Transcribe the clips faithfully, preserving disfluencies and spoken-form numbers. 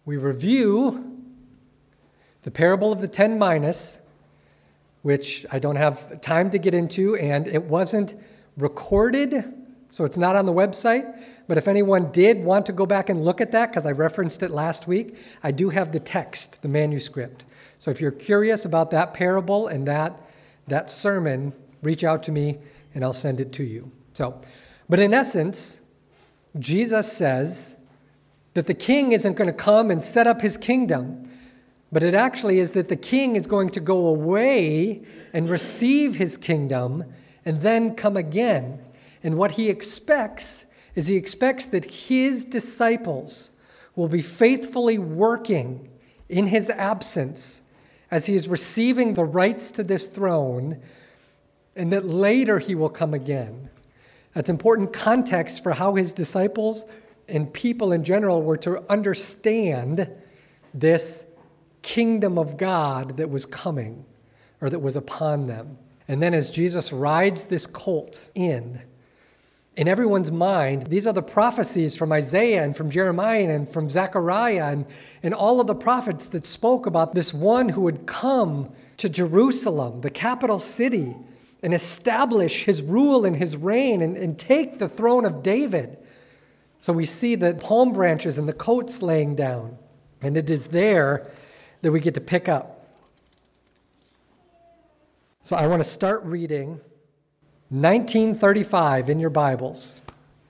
we review the parable of the ten minas, which I don't have time to get into, and it wasn't recorded, so it's not on the website. But if anyone did want to go back and look at that, because I referenced it last week, I do have the text, the manuscript. So if you're curious about that parable and that, that sermon, reach out to me and I'll send it to you. So, but in essence, Jesus says that the king isn't going to come and set up his kingdom, but it actually is that the king is going to go away and receive his kingdom and then come again. And what he expects is he expects that his disciples will be faithfully working in his absence as he is receiving the rights to this throne, and that later he will come again. That's important context for how his disciples and people in general were to understand this kingdom of God that was coming, or that was upon them. And then as Jesus rides this colt in, in everyone's mind, these are the prophecies from Isaiah and from Jeremiah and from Zechariah and, and all of the prophets that spoke about this one who would come to Jerusalem, the capital city, and establish his rule and his reign and, and take the throne of David. So we see the palm branches and the coats laying down, and it is there that we get to pick up. So I want to start reading nineteen thirty-five in your Bibles.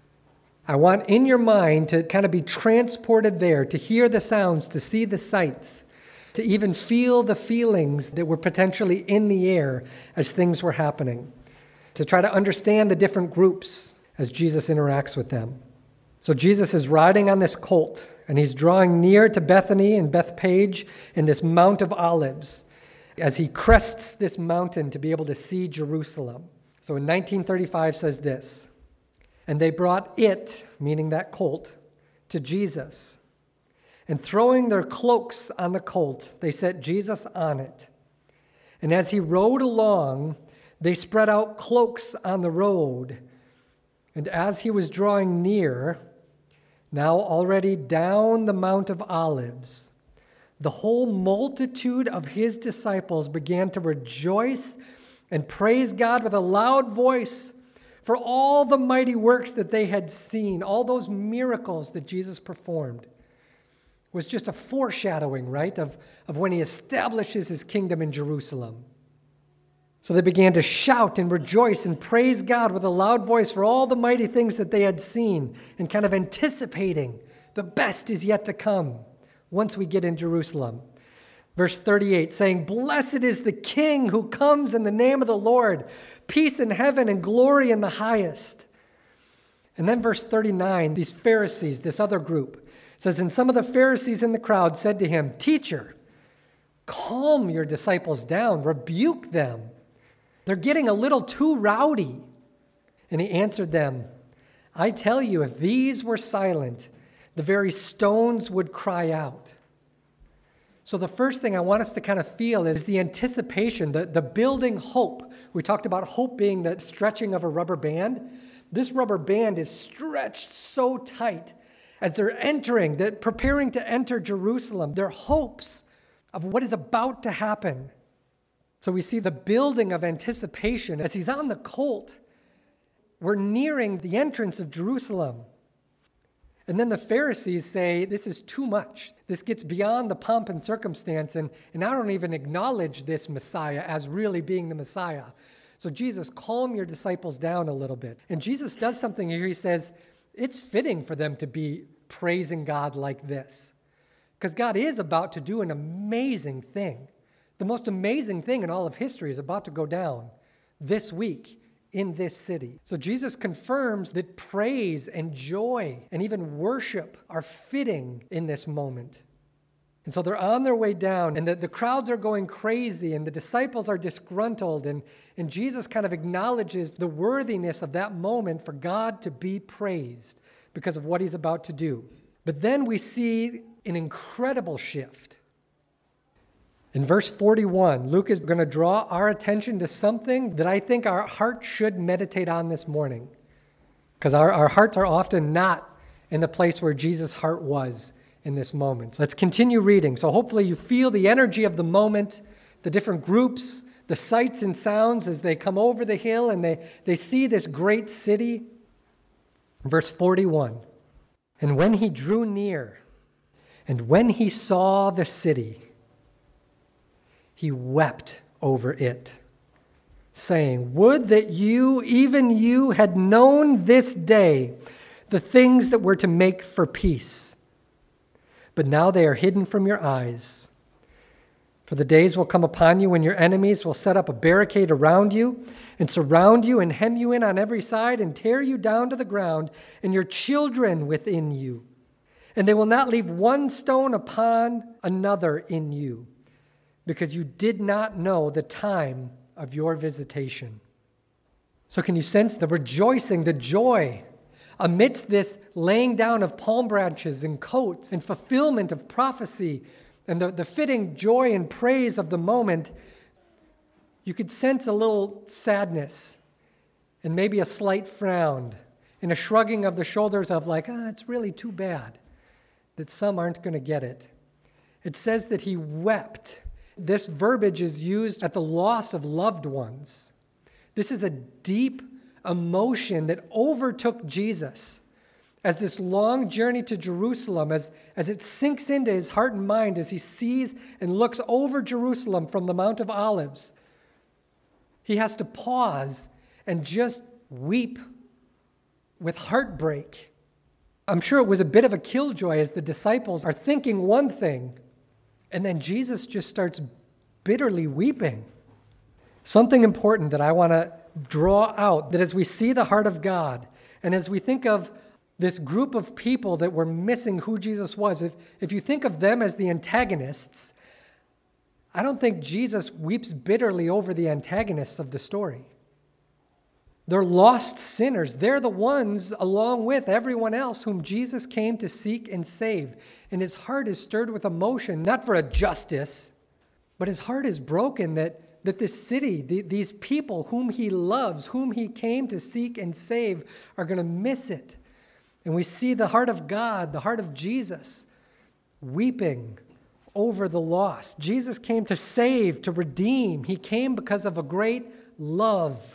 I want in your mind to kind of be transported there, to hear the sounds, to see the sights, to even feel the feelings that were potentially in the air as things were happening, to try to understand the different groups as Jesus interacts with them. So Jesus is riding on this colt, and he's drawing near to Bethany and Bethpage in this Mount of Olives as he crests this mountain to be able to see Jerusalem. So in nineteen thirty-five says this, "And they brought it," meaning that colt, "to Jesus. And throwing their cloaks on the colt, they set Jesus on it. And as he rode along, they spread out cloaks on the road. And as he was drawing near, now already down the Mount of Olives, the whole multitude of his disciples began to rejoice and praise God with a loud voice for all the mighty works that they had seen, all those miracles that Jesus performed. Was just a foreshadowing, right, of, of when he establishes his kingdom in Jerusalem. So they began to shout and rejoice and praise God with a loud voice for all the mighty things that they had seen, and kind of anticipating the best is yet to come once we get in Jerusalem. Verse thirty-eight, saying, "Blessed is the King who comes in the name of the Lord, peace in heaven and glory in the highest." And then verse thirty-nine, these Pharisees, this other group, says, "And some of the Pharisees in the crowd said to him, 'Teacher, calm your disciples down, rebuke them. They're getting a little too rowdy.' And he answered them, 'I tell you, if these were silent, the very stones would cry out.'" So the first thing I want us to kind of feel is the anticipation, the, the building hope. We talked about hope being the stretching of a rubber band. This rubber band is stretched so tight as they're entering, they're preparing to enter Jerusalem, their hopes of what is about to happen. So we see the building of anticipation as he's on the colt. We're nearing the entrance of Jerusalem. And then the Pharisees say, this is too much. This gets beyond the pomp and circumstance, and, and I don't even acknowledge this Messiah as really being the Messiah. So Jesus, calm your disciples down a little bit. And Jesus does something here. He says, it's fitting for them to be praising God like this, because God is about to do an amazing thing. The most amazing thing in all of history is about to go down this week in this city. So Jesus confirms that praise and joy and even worship are fitting in this moment. And so they're on their way down, and the, the crowds are going crazy, and the disciples are disgruntled, and, and Jesus kind of acknowledges the worthiness of that moment for God to be praised because of what he's about to do. But then we see an incredible shift. In verse forty-one, Luke is going to draw our attention to something that I think our heart should meditate on this morning, because our, our hearts are often not in the place where Jesus' heart was in this moment. Let's continue reading. So hopefully you feel the energy of the moment, the different groups, the sights and sounds as they come over the hill and they, they see this great city. Verse forty-one, and when he drew near, and when he saw the city, he wept over it, saying, would that you, even you, had known this day the things that were to make for peace. But now they are hidden from your eyes. For the days will come upon you when your enemies will set up a barricade around you and surround you and hem you in on every side and tear you down to the ground and your children within you. And they will not leave one stone upon another in you, because you did not know the time of your visitation. So can you sense the rejoicing, the joy amidst this laying down of palm branches and coats and fulfillment of prophecy and the, the fitting joy and praise of the moment? You could sense a little sadness and maybe a slight frown and a shrugging of the shoulders of like, ah, it's really too bad that some aren't going to get it. It says that he wept. This verbiage is used at the loss of loved ones. This is a deep emotion that overtook Jesus as this long journey to Jerusalem, as, as it sinks into his heart and mind, as he sees and looks over Jerusalem from the Mount of Olives. He has to pause and just weep with heartbreak. I'm sure it was a bit of a killjoy as the disciples are thinking one thing, and then Jesus just starts bitterly weeping. Something important that I want to draw out, that as we see the heart of God, and as we think of this group of people that were missing who Jesus was, if, if you think of them as the antagonists, I don't think Jesus weeps bitterly over the antagonists of the story. They're lost sinners. They're the ones, along with everyone else, whom Jesus came to seek and save. And his heart is stirred with emotion, not for a justice, but his heart is broken that that this city, the, these people whom he loves, whom he came to seek and save, are going to miss it. And we see the heart of God, the heart of Jesus, weeping over the lost. Jesus came to save, to redeem. He came because of a great love.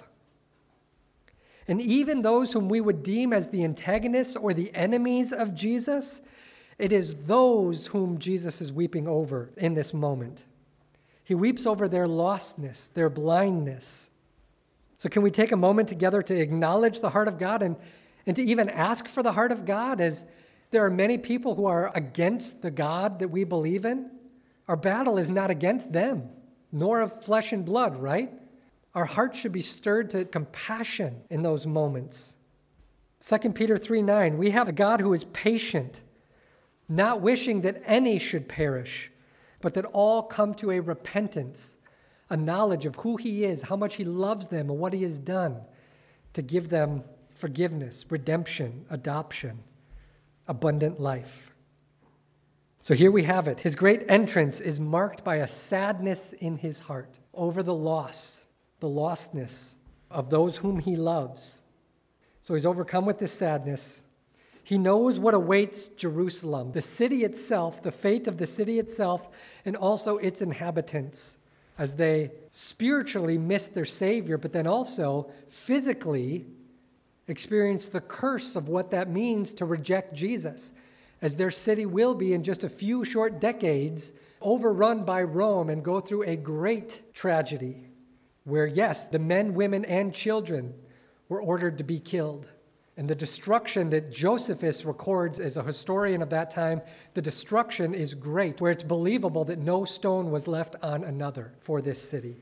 And even those whom we would deem as the antagonists or the enemies of Jesus, it is those whom Jesus is weeping over in this moment. He weeps over their lostness, their blindness. So can we take a moment together to acknowledge the heart of God and, and to even ask for the heart of God, as there are many people who are against the God that we believe in? Our battle is not against them, nor of flesh and blood, right? Our hearts should be stirred to compassion in those moments. Second Peter three nine, we have a God who is patient, not wishing that any should perish, but that all come to a repentance, a knowledge of who he is, how much he loves them, and what he has done to give them forgiveness, redemption, adoption, abundant life. So here we have it. His great entrance is marked by a sadness in his heart over the loss, the lostness of those whom he loves. So he's overcome with this sadness. He knows what awaits Jerusalem, the city itself, the fate of the city itself, and also its inhabitants, as they spiritually miss their Savior, but then also physically experience the curse of what that means to reject Jesus, as their city will be in just a few short decades overrun by Rome and go through a great tragedy where, yes, the men, women, and children were ordered to be killed. And the destruction that Josephus records as a historian of that time, the destruction is great, where it's believable that no stone was left on another for this city.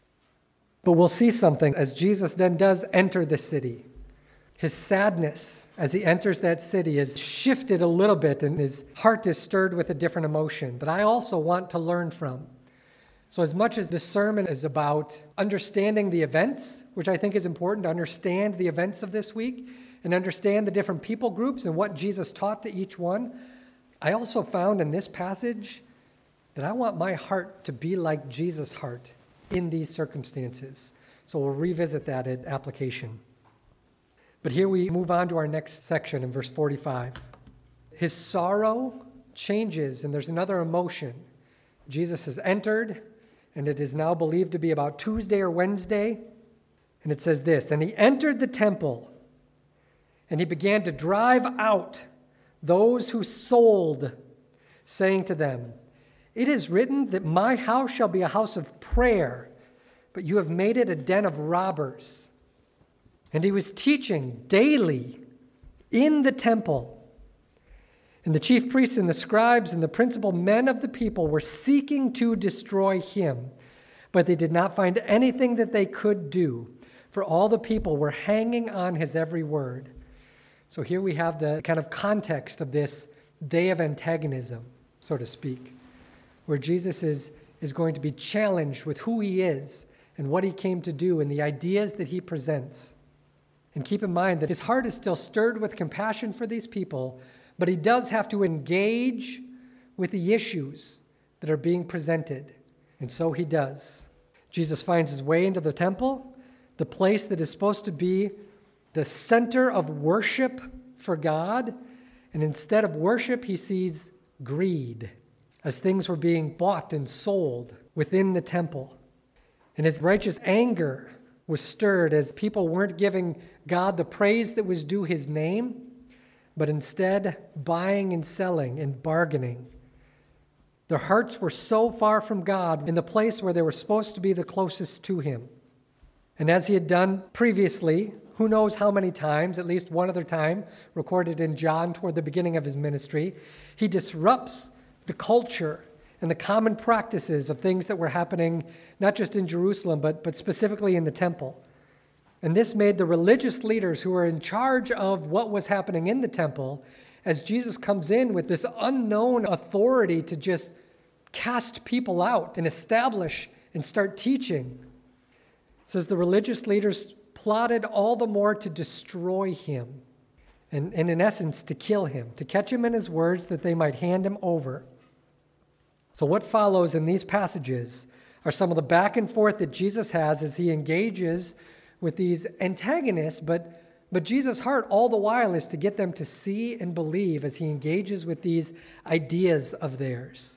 But we'll see something as Jesus then does enter the city. His sadness as he enters that city is shifted a little bit, and his heart is stirred with a different emotion that I also want to learn from. So as much as this sermon is about understanding the events, which I think is important to understand the events of this week, and understand the different people groups and what Jesus taught to each one, I also found in this passage that I want my heart to be like Jesus' heart in these circumstances. So we'll revisit that at application. But here we move on to our next section in verse forty-five. His sorrow changes and there's another emotion. Jesus has entered, and it is now believed to be about Tuesday or Wednesday. And it says this, "And he entered the temple, and he began to drive out those who sold, saying to them, 'It is written that my house shall be a house of prayer, but you have made it a den of robbers.' And he was teaching daily in the temple. And the chief priests and the scribes and the principal men of the people were seeking to destroy him, but they did not find anything that they could do, for all the people were hanging on his every word." So here we have the kind of context of this day of antagonism, so to speak, where Jesus is, is going to be challenged with who he is and what he came to do and the ideas that he presents. And keep in mind that his heart is still stirred with compassion for these people, but he does have to engage with the issues that are being presented. And so he does. Jesus finds his way into the temple, the place that is supposed to be the center of worship for God. And instead of worship, he sees greed as things were being bought and sold within the temple. And his righteous anger was stirred as people weren't giving God the praise that was due his name, but instead buying and selling and bargaining. Their hearts were so far from God in the place where they were supposed to be the closest to him. And as he had done previously, who knows how many times, at least one other time, recorded in John toward the beginning of his ministry, he disrupts the culture and the common practices of things that were happening not just in Jerusalem, but, but specifically in the temple. And this made the religious leaders who were in charge of what was happening in the temple, as Jesus comes in with this unknown authority to just cast people out and establish and start teaching. It says the religious leaders plotted all the more to destroy him and, and in essence to kill him, to catch him in his words that they might hand him over. So what follows in these passages are some of the back and forth that Jesus has as he engages with these antagonists, but, but Jesus' heart all the while is to get them to see and believe as he engages with these ideas of theirs.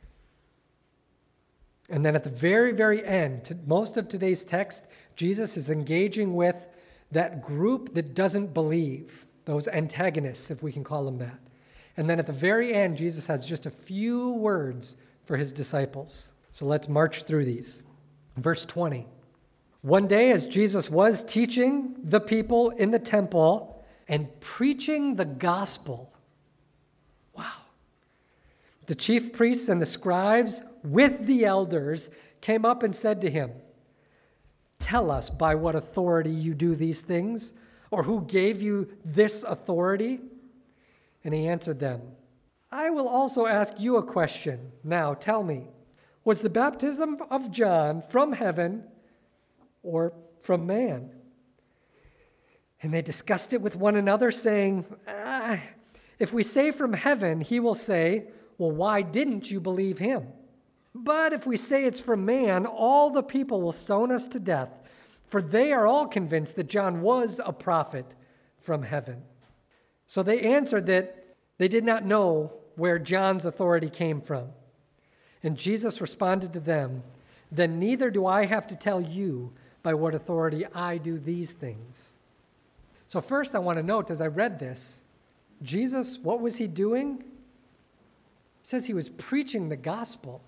And then at the very, very end, most of today's text, Jesus is engaging with that group that doesn't believe, those antagonists, if we can call them that. And then at the very end, Jesus has just a few words for his disciples. So let's march through these. Verse twenty. "One day as Jesus was teaching the people in the temple and preaching the gospel," wow, "the chief priests and the scribes with the elders came up and said to him, 'Tell us by what authority you do these things, or who gave you this authority?' And he answered them, 'I will also ask you a question. Now tell me, was the baptism of John from heaven or from man?' And they discussed it with one another, saying, ah, 'If we say from heaven, he will say, well, why didn't you believe him? But if we say it's from man, all the people will stone us to death, for they are all convinced that John was a prophet from heaven.' So they answered that they did not know where John's authority came from. And Jesus responded to them, 'Then neither do I have to tell you by what authority I do these things.'" So first I want to note, as I read this, Jesus, what was he doing? He says he was preaching the gospel.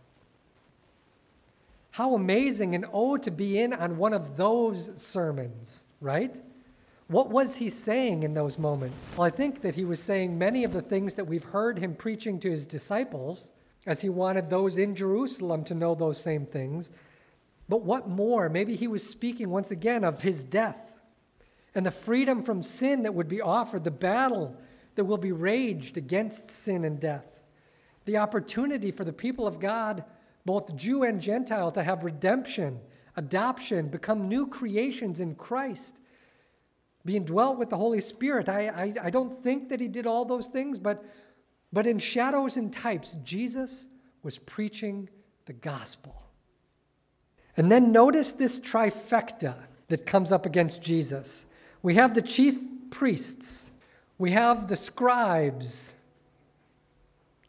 How amazing and oh to be in on one of those sermons, right? What was he saying in those moments? Well, I think that he was saying many of the things that we've heard him preaching to his disciples, as he wanted those in Jerusalem to know those same things. But what more? Maybe he was speaking once again of his death and the freedom from sin that would be offered, the battle that will be waged against sin and death, the opportunity for the people of God, both Jew and Gentile, to have redemption, adoption, become new creations in Christ, being dwelt with the Holy Spirit. I, I, I don't think that he did all those things, but, but in shadows and types, Jesus was preaching the gospel. And then notice this trifecta that comes up against Jesus. We have the chief priests. We have the scribes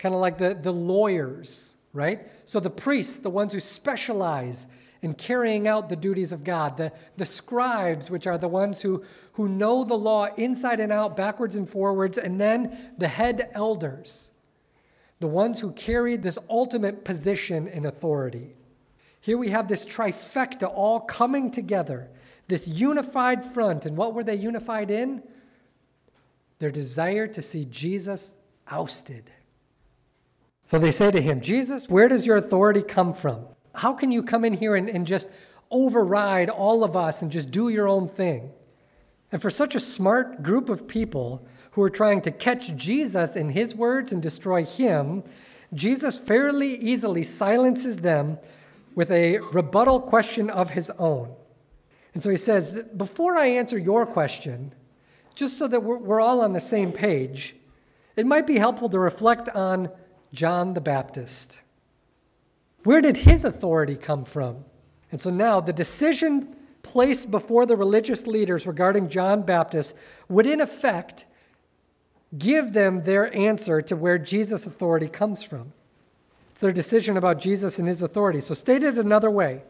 kind of like the, the lawyers, right? So the priests, the ones who specialize in carrying out the duties of God, the, the scribes, which are the ones who, who know the law inside and out, backwards and forwards, and then the head elders, the ones who carried this ultimate position in authority. Here we have this trifecta all coming together, this unified front. And what were they unified in? Their desire to see Jesus ousted. So they say to him, Jesus, where does your authority come from? How can you come in here and, and just override all of us and just do your own thing? And for such a smart group of people who are trying to catch Jesus in his words and destroy him, Jesus fairly easily silences them with a rebuttal question of his own. And so he says, before I answer your question, just so that we're, we're all on the same page, it might be helpful to reflect on John the Baptist. Where did his authority come from? And so now the decision placed before the religious leaders regarding John Baptist would in effect give them their answer to where Jesus' authority comes from. It's their decision about Jesus and his authority. So stated another way,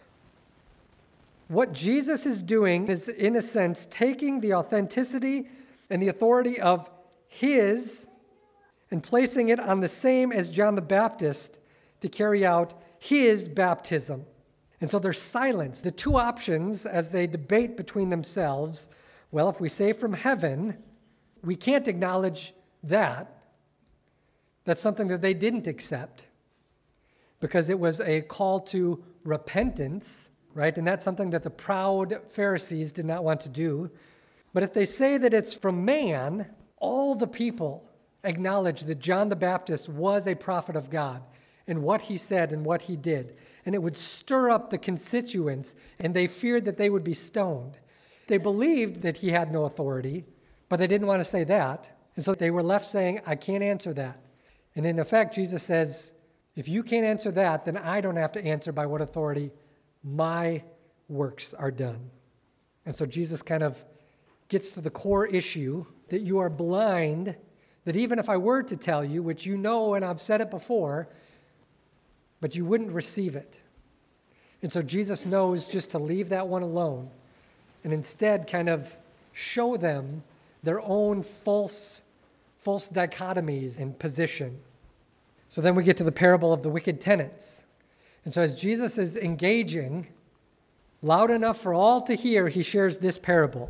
what Jesus is doing is, in a sense, taking the authenticity and the authority of his and placing it on the same as John the Baptist to carry out his baptism. And so there's silence. The two options as they debate between themselves, well, if we say from heaven, we can't acknowledge that. That's something that they didn't accept because it was a call to repentance, right? And that's something that the proud Pharisees did not want to do. But if they say that it's from man, all the people acknowledge that John the Baptist was a prophet of God in what he said and what he did. And it would stir up the constituents, and they feared that they would be stoned. They believed that he had no authority, but they didn't want to say that. And so they were left saying, I can't answer that. And in effect, Jesus says, if you can't answer that, then I don't have to answer by what authority my works are done. And so Jesus kind of gets to the core issue that you are blind, that even if I were to tell you, which you know and I've said it before, but you wouldn't receive it. And so Jesus knows just to leave that one alone and instead kind of show them their own false, false dichotomies in position. So then we get to the parable of the wicked tenants. And so as Jesus is engaging, loud enough for all to hear, he shares this parable.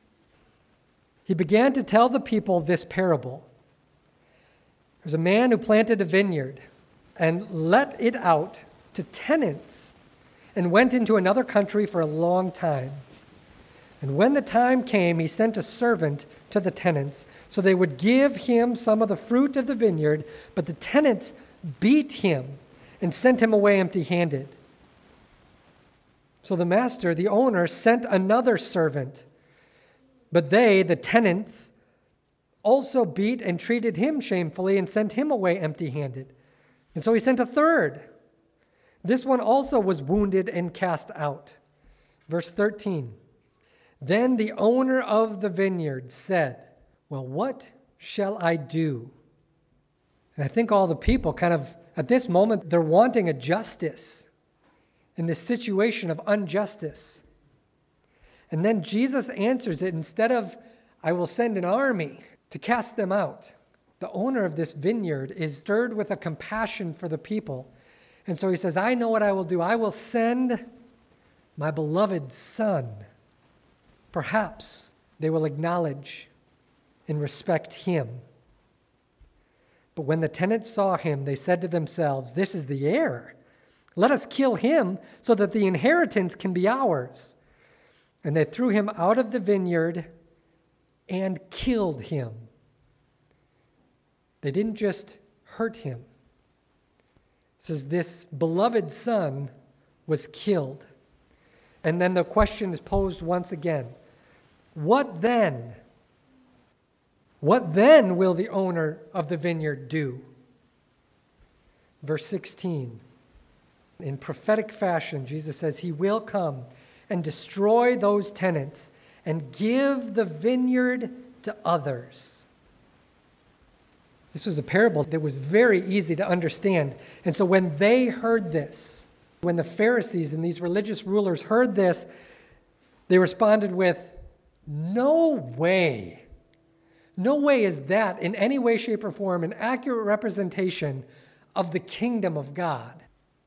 He began to tell the people this parable. There's a man who planted a vineyard and let it out to tenants and went into another country for a long time. And when the time came, he sent a servant to the tenants so they would give him some of the fruit of the vineyard, but the tenants beat him and sent him away empty-handed. So the master, the owner, sent another servant, but they, the tenants, also beat and treated him shamefully and sent him away empty-handed. And so he sent a third. This one also was wounded and cast out. Verse thirteen. Then the owner of the vineyard said, well, what shall I do? And I think all the people kind of, at this moment, they're wanting a justice in this situation of injustice. And then Jesus answers it. Instead of, I will send an army to cast them out, the owner of this vineyard is stirred with a compassion for the people. And so he says, I know what I will do. I will send my beloved son. Perhaps they will acknowledge and respect him. But when the tenants saw him, they said to themselves, this is the heir. Let us kill him so that the inheritance can be ours. And they threw him out of the vineyard and killed him. They didn't just hurt him. It says this beloved son was killed. And then the question is posed once again. What then? What then will the owner of the vineyard do? Verse sixteen. In prophetic fashion, Jesus says he will come and destroy those tenants and give the vineyard to others. This was a parable that was very easy to understand. And so when they heard this, when the Pharisees and these religious rulers heard this, they responded with, "No way. No way is that in any way, shape, or form an accurate representation of the kingdom of God."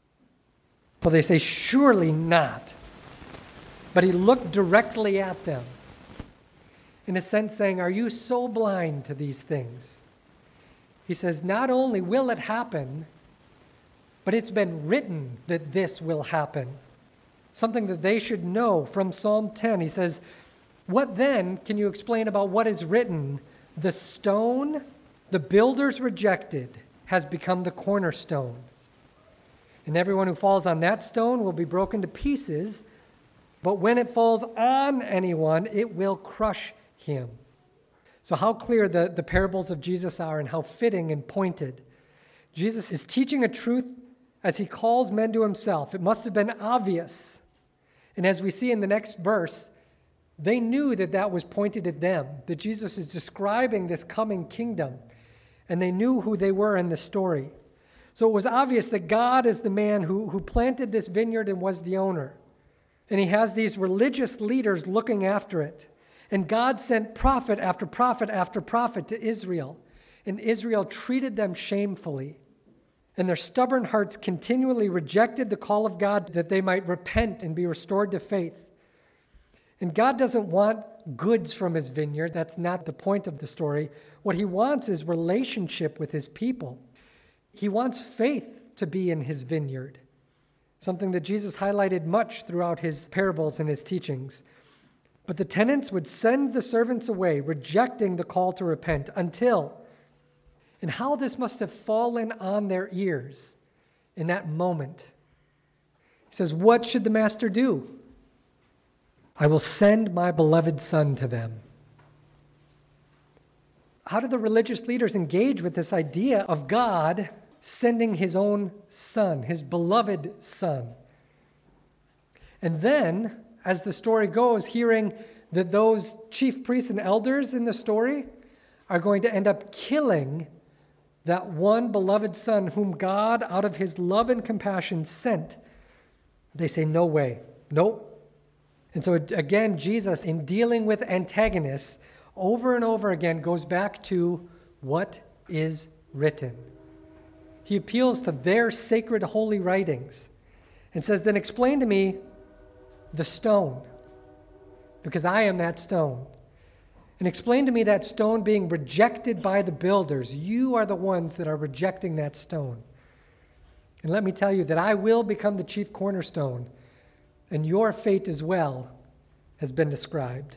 So they say, "Surely not." But he looked directly at them, in a sense saying, "Are you so blind to these things?" He says, "Not only will it happen, but it's been written that this will happen." Something that they should know from Psalm ten. He says, "What then can you explain about what is written? The stone the builders rejected has become the cornerstone. And everyone who falls on that stone will be broken to pieces, but when it falls on anyone, it will crush him." So how clear the, the parables of Jesus are and how fitting and pointed. Jesus is teaching a truth as he calls men to himself. It must have been obvious. And as we see in the next verse, they knew that that was pointed at them, that Jesus is describing this coming kingdom, and they knew who they were in the story. So it was obvious that God is the man who, who planted this vineyard and was the owner. And he has these religious leaders looking after it. And God sent prophet after prophet after prophet to Israel. And Israel treated them shamefully. And their stubborn hearts continually rejected the call of God that they might repent and be restored to faith. And God doesn't want goods from his vineyard. That's not the point of the story. What he wants is relationship with his people. He wants faith to be in his vineyard, something that Jesus highlighted much throughout his parables and his teachings. But the tenants would send the servants away, rejecting the call to repent until, and how this must have fallen on their ears in that moment. He says, "What should the master do? I will send my beloved son to them." How do the religious leaders engage with this idea of God sending his own son, his beloved son? And then, as the story goes, hearing that those chief priests and elders in the story are going to end up killing that one beloved son whom God, out of his love and compassion, sent, they say, "No way, nope." And so again, Jesus, in dealing with antagonists, over and over again goes back to what is written. He appeals to their sacred holy writings and says, "Then explain to me the stone, because I am that stone. And explain to me that stone being rejected by the builders. You are the ones that are rejecting that stone. And let me tell you that I will become the chief cornerstone, and your fate as well has been described."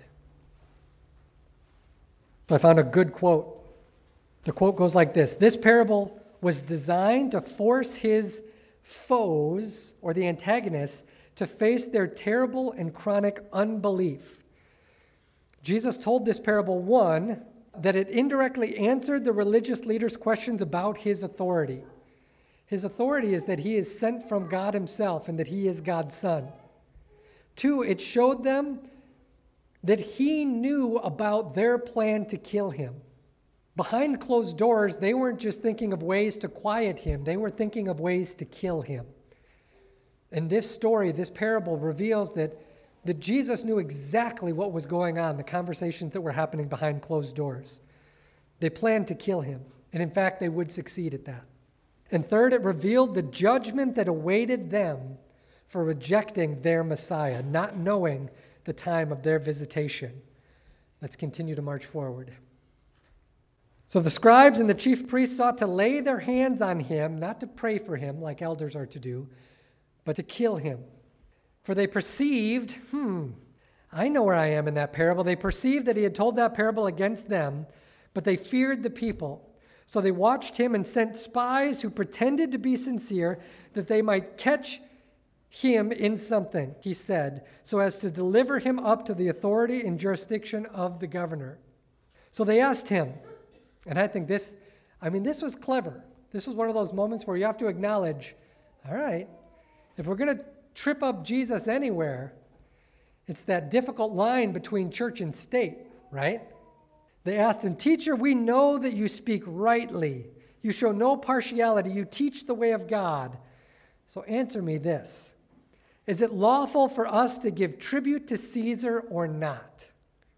So I found a good quote. The quote goes like this: "This parable was designed to force his foes, or the antagonists, to face their terrible and chronic unbelief. Jesus told this parable, one, that it indirectly answered the religious leaders' questions about his authority. His authority is that he is sent from God himself and that he is God's son. Two, it showed them that he knew about their plan to kill him. Behind closed doors, they weren't just thinking of ways to quiet him. They were thinking of ways to kill him. And this story, this parable, reveals that, that Jesus knew exactly what was going on, the conversations that were happening behind closed doors. They planned to kill him, and in fact, they would succeed at that. And third, it revealed the judgment that awaited them for rejecting their Messiah, not knowing the time of their visitation. Let's continue to march forward. So the scribes and the chief priests sought to lay their hands on him, not to pray for him like elders are to do, but to kill him. For they perceived, hmm, I know where I am in that parable. They perceived that he had told that parable against them, but they feared the people. So they watched him and sent spies who pretended to be sincere that they might catch him in something, he said, so as to deliver him up to the authority and jurisdiction of the governor. So they asked him, and I think this, I mean, this was clever. This was one of those moments where you have to acknowledge, all right, if we're going to trip up Jesus anywhere, it's that difficult line between church and state, right? They asked him, "Teacher, we know that you speak rightly. You show no partiality. You teach the way of God. So answer me this. Is it lawful for us to give tribute to Caesar or not?"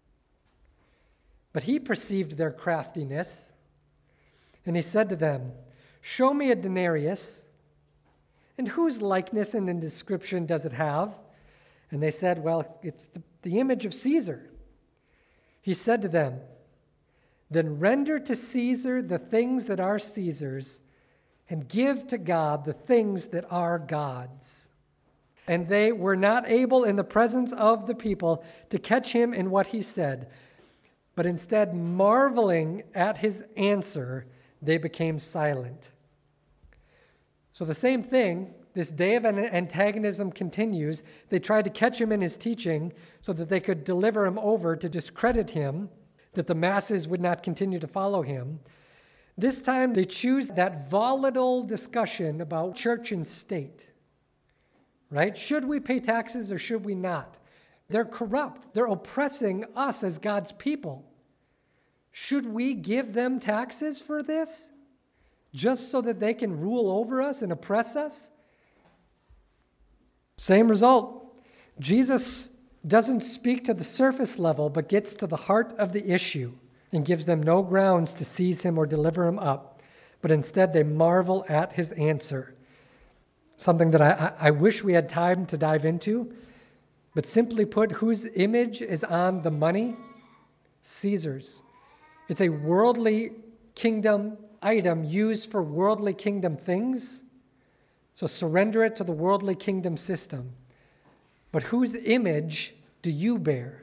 But he perceived their craftiness, and he said to them, "Show me a denarius, and whose likeness and inscription does it have?" And they said, "Well, it's the, the image of Caesar." He said to them, "Then render to Caesar the things that are Caesar's, and give to God the things that are God's." And they were not able in the presence of the people to catch him in what he said, but instead, marveling at his answer, they became silent. So the same thing, this day of antagonism continues. They tried to catch him in his teaching so that they could deliver him over to discredit him, that the masses would not continue to follow him. This time they choose that volatile discussion about church and state, right? Should we pay taxes or should we not? They're corrupt. They're oppressing us as God's people. Should we give them taxes for this? Just so that they can rule over us and oppress us? Same result. Jesus doesn't speak to the surface level, but gets to the heart of the issue and gives them no grounds to seize him or deliver him up, but instead they marvel at his answer. Something that I, I wish we had time to dive into, but simply put, whose image is on the money? Caesar's. It's a worldly kingdom item used for worldly kingdom things, so surrender it to the worldly kingdom system. But whose image do you bear?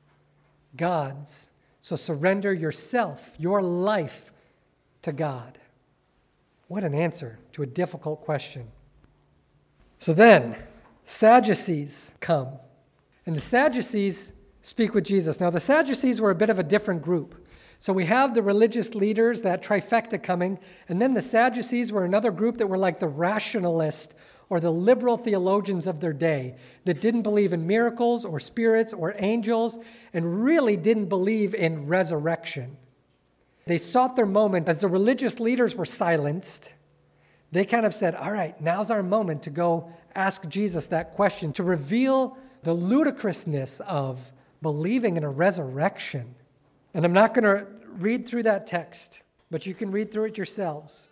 God's. So surrender yourself, your life, to God. What an answer to a difficult question. So then, Sadducees come. And the Sadducees speak with Jesus. Now, the Sadducees were a bit of a different group. So we have the religious leaders, that trifecta coming, and then the Sadducees were another group that were like the rationalist or the liberal theologians of their day that didn't believe in miracles or spirits or angels and really didn't believe in resurrection. They sought their moment. As the religious leaders were silenced, they kind of said, all right, now's our moment to go ask Jesus that question, to reveal the ludicrousness of believing in a resurrection. And I'm not going to read through that text, but you can read through it yourselves.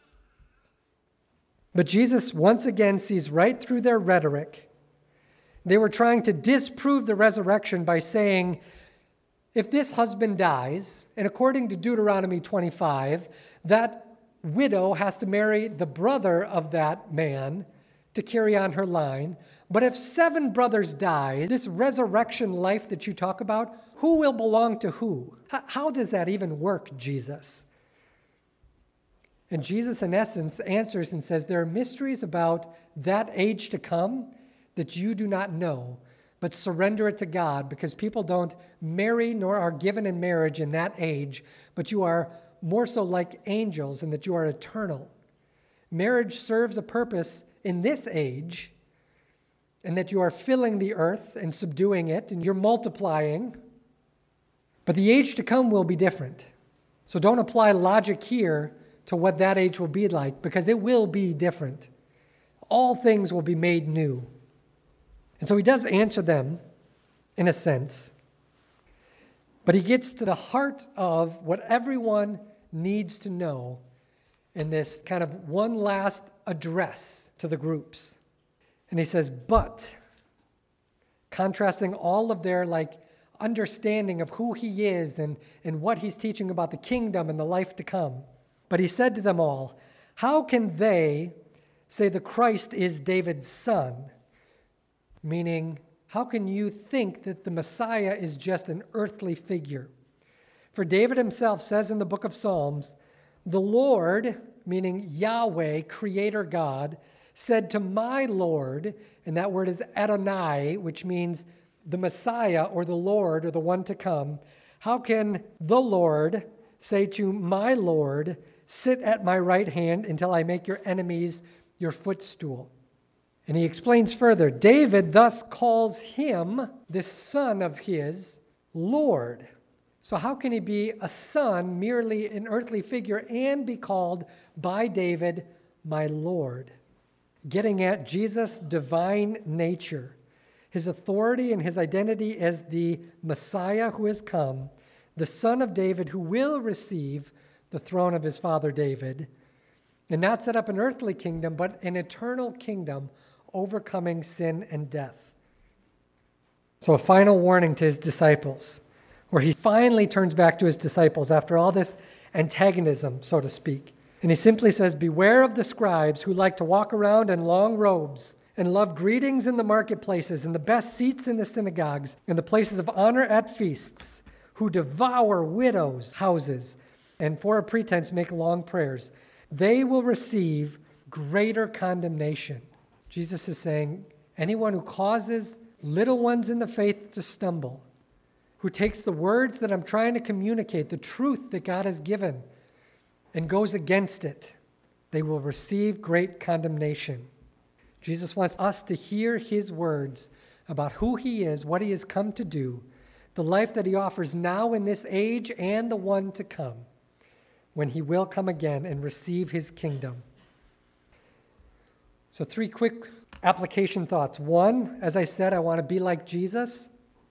But Jesus once again sees right through their rhetoric. They were trying to disprove the resurrection by saying, if this husband dies, and according to Deuteronomy twenty-five, that widow has to marry the brother of that man to carry on her line. But if seven brothers die, this resurrection life that you talk about, who will belong to who? How does that even work, Jesus? And Jesus, in essence, answers and says, there are mysteries about that age to come that you do not know, but surrender it to God, because people don't marry nor are given in marriage in that age, but you are more so like angels in that you are eternal. Marriage serves a purpose in this age, and that you are filling the earth and subduing it, and you're multiplying. But the age to come will be different. So don't apply logic here to what that age will be like, because it will be different. All things will be made new. And so he does answer them, in a sense. But he gets to the heart of what everyone needs to know in this kind of one last address to the groups. And he says, but, contrasting all of their like understanding of who he is and, and what he's teaching about the kingdom and the life to come. But he said to them all, how can they say the Christ is David's son? Meaning, how can you think that the Messiah is just an earthly figure? For David himself says in the book of Psalms, the Lord, meaning Yahweh, Creator God, said to my Lord, and that word is Adonai, which means the Messiah or the Lord or the one to come. How can the Lord say to my Lord, sit at my right hand until I make your enemies your footstool? And he explains further, David thus calls him, this son of his, Lord. So how can he be a son, merely an earthly figure, and be called by David, my Lord? Getting at Jesus' divine nature, his authority and his identity as the Messiah who has come, the son of David who will receive the throne of his father David, and not set up an earthly kingdom, but an eternal kingdom overcoming sin and death. So a final warning to his disciples, where he finally turns back to his disciples after all this antagonism, so to speak. And he simply says, beware of the scribes who like to walk around in long robes and love greetings in the marketplaces and the best seats in the synagogues and the places of honor at feasts, who devour widows' houses and for a pretense make long prayers. They will receive greater condemnation. Jesus is saying, anyone who causes little ones in the faith to stumble, who takes the words that I'm trying to communicate, the truth that God has given, and goes against it, they will receive great condemnation. Jesus wants us to hear his words about who he is, what he has come to do, the life that he offers now in this age and the one to come, when he will come again and receive his kingdom. So three quick application thoughts. One, as I said, I want to be like Jesus.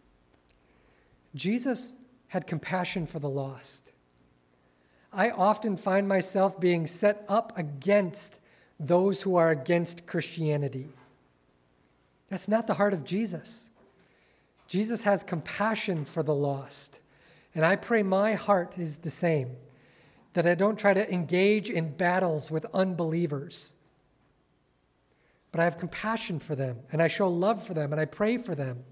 Jesus had compassion for the lost. I often find myself being set up against those who are against Christianity. That's not the heart of Jesus. Jesus has compassion for the lost. And I pray my heart is the same, that I don't try to engage in battles with unbelievers, but I have compassion for them, and I show love for them, and I pray for them.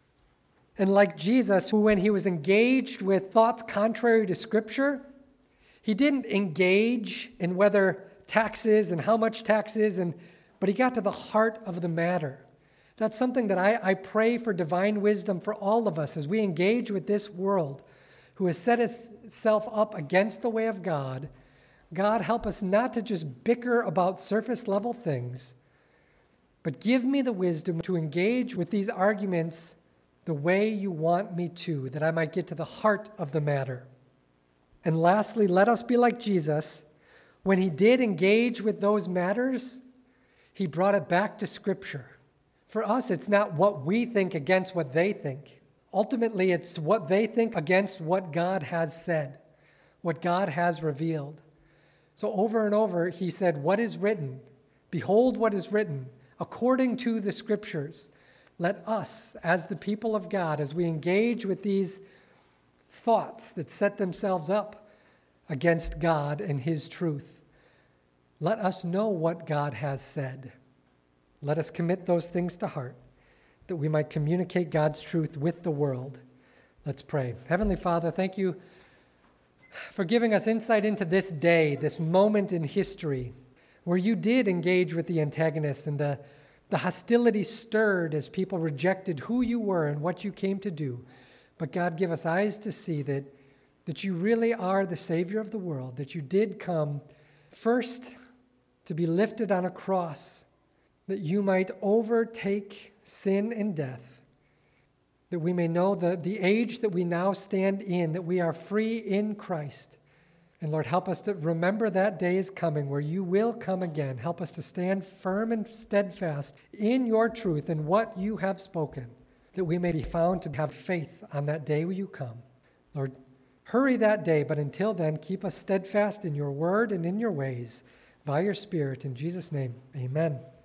And like Jesus, who when he was engaged with thoughts contrary to Scripture, he didn't engage in whether taxes and how much taxes, and but he got to the heart of the matter. That's something that I, I pray for divine wisdom for all of us as we engage with this world who has set itself up against the way of God. God, help us not to just bicker about surface level things, but give me the wisdom to engage with these arguments the way you want me to, that I might get to the heart of the matter. And lastly, let us be like Jesus. When he did engage with those matters, he brought it back to Scripture. For us, it's not what we think against what they think. Ultimately, it's what they think against what God has said, what God has revealed. So over and over, he said, what is written? Behold what is written, according to the Scriptures. Let us, as the people of God, as we engage with these thoughts that set themselves up against God and his truth, let us know what God has said. Let us commit those things to heart, that we might communicate God's truth with the world. Let's pray. Heavenly Father, thank you for giving us insight into this day, this moment in history, where you did engage with the antagonist and the, the hostility stirred as people rejected who you were and what you came to do. But God, give us eyes to see that, that you really are the Savior of the world, that you did come first to be lifted on a cross, that you might overtake sin and death, that we may know the, the age that we now stand in, that we are free in Christ. And Lord, help us to remember that day is coming where you will come again. Help us to stand firm and steadfast in your truth and what you have spoken, that we may be found to have faith on that day when you come. Lord, hurry that day, but until then, keep us steadfast in your word and in your ways by your Spirit. In Jesus' name, amen.